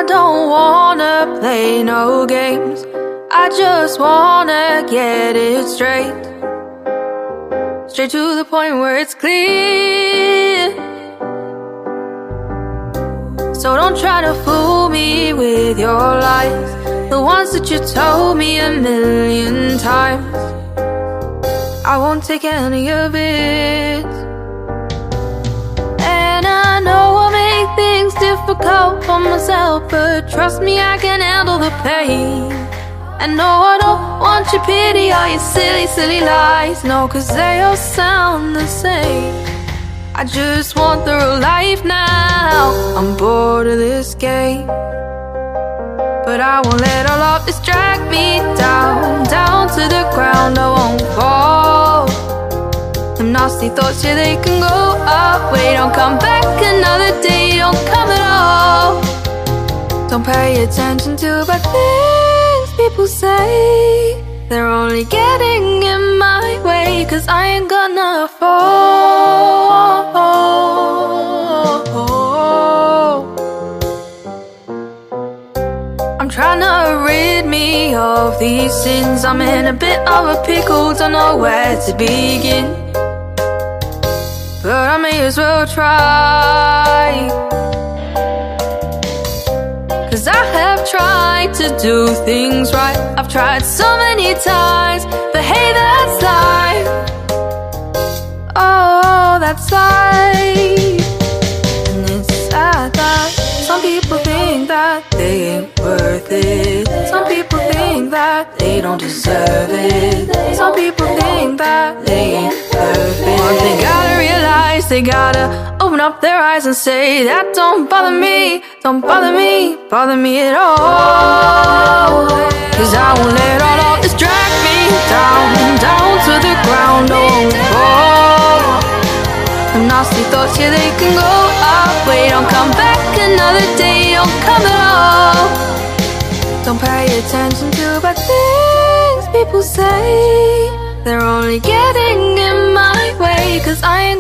don't wanna play no games. I just wanna get it straight. Straight to the point where it's clear. So don't try to fool me with your lies, the ones that you told me a million times. I won't take any of it. And I know I make things difficult for myself, but trust me, I can handle the pain. And no, I don't want your pity or your silly, silly lies. No, 'cause they all sound the same. I just want the real life now. I'm bored of this game, but I won't let all of this drag me down, down to the ground. I won't fall. Them nasty thoughts, yeah, they can go away. Don't come back another day, don't come at all. Don't pay attention to bad things people say. They're only getting in my way, 'cause I ain't gonna fall. I'm trying to rid me of these sins. I'm in a bit of a pickle, don't know where to begin, but I may as well try. 'Cause I have tried to do things right. I've tried so many times, but hey, that's life. Oh, that's life. And it's sad that some people think that they ain't worth it. Some people think that they don't deserve it. Some people think that they ain't perfect. But they gotta realize, they gotta open up their eyes and say, that don't bother me, don't bother me at all. 'Cause I won't let all of this drag me down, down to the ground. I won't fall. The nasty thoughts, yeah, they can go away. Don't come back another day, don't come at all. Don't pay attention to bad things people say. They're only getting in my way, 'cause I ain't